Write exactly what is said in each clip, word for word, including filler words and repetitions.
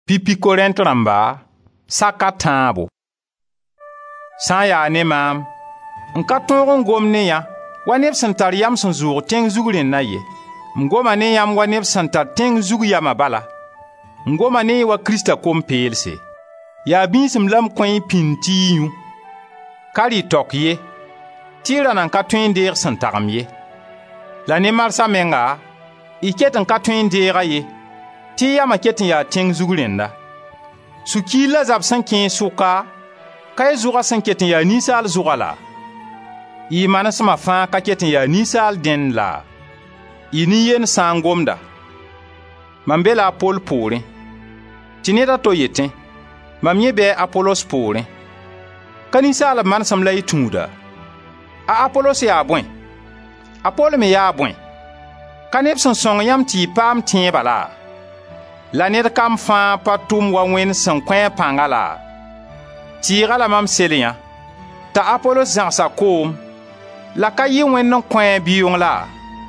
Pipi Korint ramba saka tãabo. Sã n yaa ne maam n ka tõog n gom ne yã wa neb sẽn tar yam sẽn zʋʋg tẽng zug rẽnnã ye. M goma ne yãmb wa neb sẽn tar tẽng zug yama bala. M goma ne wa Krista kom-peelse. Yaa bĩisem la m kõe pĩnd tɩ y yũ. Ka rɩ tɔk ye tɩ y ra nan ka tõe n deeg sẽn tagem ye. La ne marsã menga y ket n ka tõe n deega ye tɩ y yama ket n yaa tẽng zug rẽnda. Sũ-kiil la zab sẽn kẽe sʋka ka y zʋga sẽn ket n yaa ninsaal zʋga la. Y manesmã fãa ka ket n yaa ninsaal dẽnd la. Y nin-yen sã n gomda. Mam be la a Pol poorẽ tɩ ned a to yetẽ mam yẽ bɩ Apolos poorẽ. Ka ninsaalb manesem la y tũuda. A Apolos yaa bõe? A Pol me yaa bõe? Ka neb sẽn sõng yãmb tɩ y paam tẽeba la? La ned kam fãa pa tʋm wa Wẽnd sẽn kõ pãnga la? Tɩɩga la mam sel yã t'a Apolos zãgsa koom la ka yɩ Wẽnd n kõ bɩʋng la?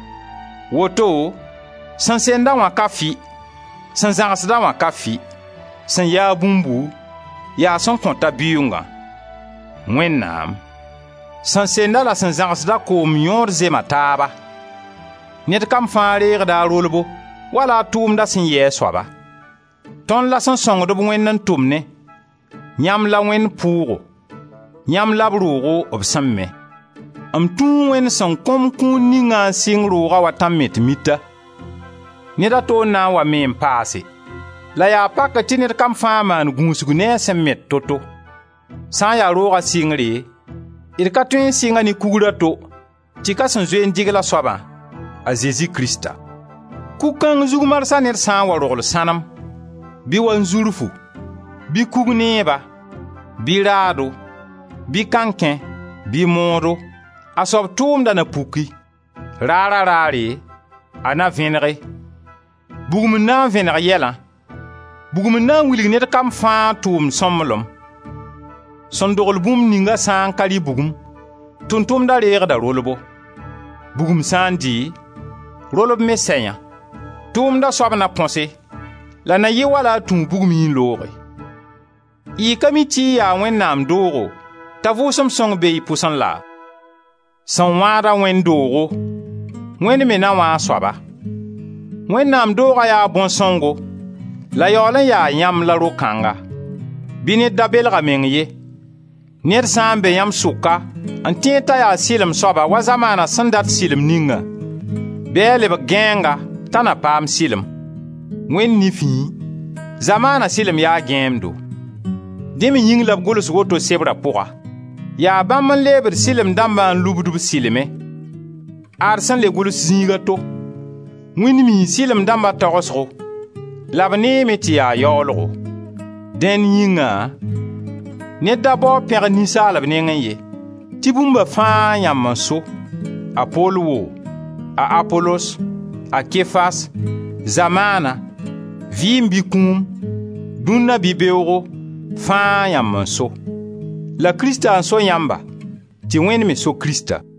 Woto sẽn senda wã ka fɩ, sẽn zãgsda wã ka fɩ, sẽn yaa bũmbu yaa sẽn kõta bɩʋngã. Wẽnnaam sẽn senda la sẽn zãgsda koom yõod zema taaba. Ned kam fãa reegda a rolbo wala a tʋʋmda sẽn yɛɛ soaba. Tõnd la sẽn sõngd b Wẽnd n tʋm ne, yãmb la Wẽnd pʋʋgo, yãmb la b roogo b sẽn me. M tũu Wẽnd sẽn kõm kũun ningã n sɩng rooga wa tãm me tɩ mita. Ned a toon na n wa me n paase. La yaa pak tɩ ned kam fãa maan gũusg ne a sẽn met to-to. Sã n yaa roogã sɩngre, d ka tõe n sɩnga ne kugrã to tɩ ka sẽn zoe n dɩgla soabã, a Zezi Krista. Kug-kãng zug marsã ned sã n wa rogl sãnem, bɩ wa n zurfu, bɩ kug neeba, bɩ raado, bɩ kãnkẽ, bɩ moodo, a soab tʋʋmda na puki. Raara raare, a na vẽnege. Bugum n na n vẽneg yɛlã. Bugum n na n wilg ned kam fãa tʋʋm sõmblem. Sẽn dogl bũmb ninga sã n ka rɩ bugum, tʋm-tʋmda reegda rolbo. Bugum sã n dɩ, rolb me sɛyã. Tʋʋmda soab na põse, la na yɩ wala a tũu bugum yĩn looge. Y ka mi tɩ y yaa Wẽnnaam doogo t'a Vʋʋsem Sõng be y pʋsẽ la? Sẽn wãada Wẽnd doogo, Wẽnd me na wã a soaba. Wẽnnaam doogã yaa bõn-sõngo, la yaool n yaa yãmb la ro-kãnga. Bɩ ned da belga meng ye. Ned sã n be yãmb sʋka n tẽeg t'a yaa sɩlem soaba wa zamaana sẽn dat sɩlem ninga, bɩ a lebg gãeenga t'a na paam sɩlem. Wẽnd nifẽ, zamaana sɩlem yaa gãeemdo. Dẽ me yĩng la b gʋls woto sebrã pʋga. Yaa bãmb n leebd sɩlem dãmbã n lubd b sɩleme. Ad sẽn le gʋls zĩiga to. Wẽnd mii sɩlem dãmbã togsgo, la b neeme tɩ yaa yaoolgo. Dẽn yĩnga, ned da bao pẽg ninsaalb nengẽ ye, tɩ bũmba fãa yãmb n so, a Pol wo, a Apolos, a Kefas, zamaana, vɩɩm bɩ kũum, dũnna bɩ beoogo, fãa yãmb n so. La Krista n so yãmba, tɩ Wẽnd me so Krista.